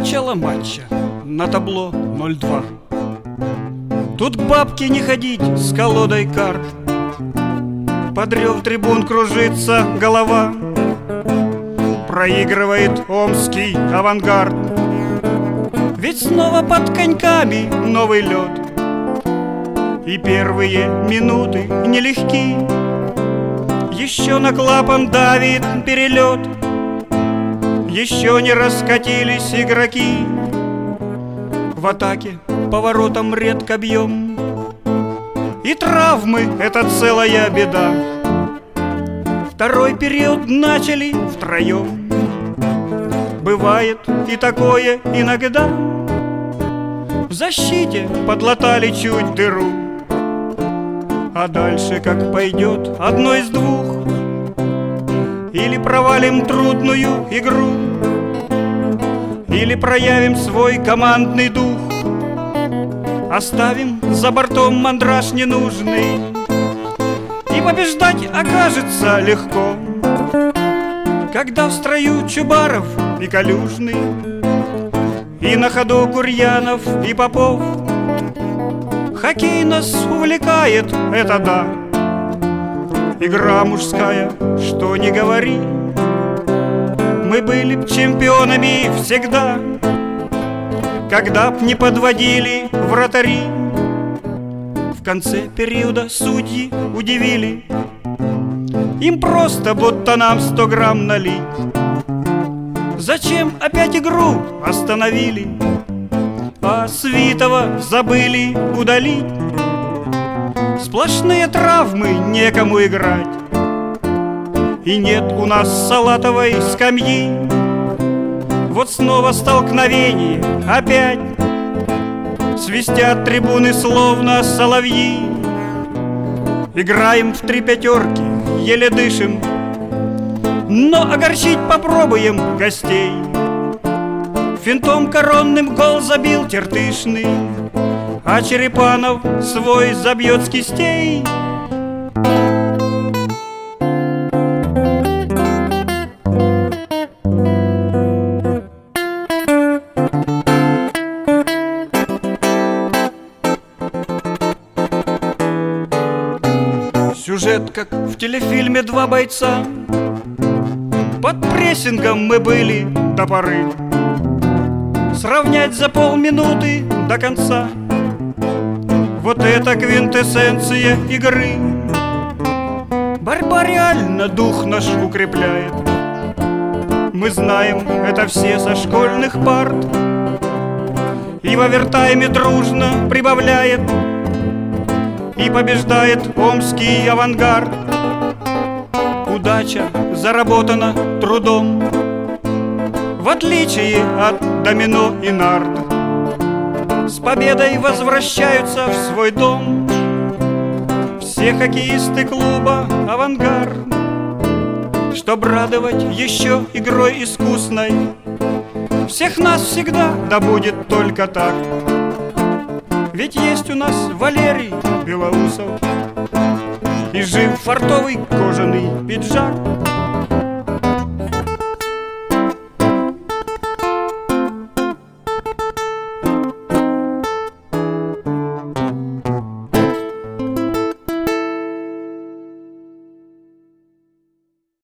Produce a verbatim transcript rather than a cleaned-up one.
Начало матча на табло ноль два. Тут к бабке не ходить с колодой карт. Под рев трибун кружится голова. Проигрывает омский «Авангард». Ведь снова под коньками новый лед. И первые минуты нелегки. Еще на клапан давит перелет. Еще не раскатились игроки. В атаке поворотом редко бьем. И травмы — это целая беда. Второй период начали втроем. Бывает и такое иногда. В защите подлатали чуть дыру. А дальше как пойдет одно из двух. Или провалим трудную игру, или проявим свой командный дух. Оставим за бортом мандраж ненужный. И побеждать окажется легко, когда в строю Чубаров и Калюжный, и на ходу Гурьянов и Попов. Хоккей нас увлекает, это да. Игра мужская, что ни говори. Мы были б чемпионами всегда, когда б не подводили вратари. В конце периода судьи удивили. Им просто будто нам сто грамм налить. Зачем опять игру остановили, а Свитова забыли удалить? Сплошные травмы, некому играть. И нет у нас салатовой скамьи. Вот снова столкновение опять. Свистят трибуны словно соловьи. Играем в три пятерки, еле дышим. Но огорчить попробуем гостей. Финтом коронным гол забил Тертышный, а Черепанов свой забьет с кистей. Сюжет, как в телефильме «Два бойца». Под прессингом мы были до поры. Сравнять за полминуты до конца. Вот это квинтэссенция игры. Борьба реально дух наш укрепляет. Мы знаем это все со школьных парт. И в овертайме дружно прибавляет. И побеждает омский «Авангард». Удача заработана трудом, в отличие от домино и нард. С победой возвращаются в свой дом все хоккеисты клуба «Авангард». Чтоб радовать еще игрой искусной всех нас всегда, да будет только так. Ведь есть у нас Валерий Белоусов и жив фартовый кожаный пиджак.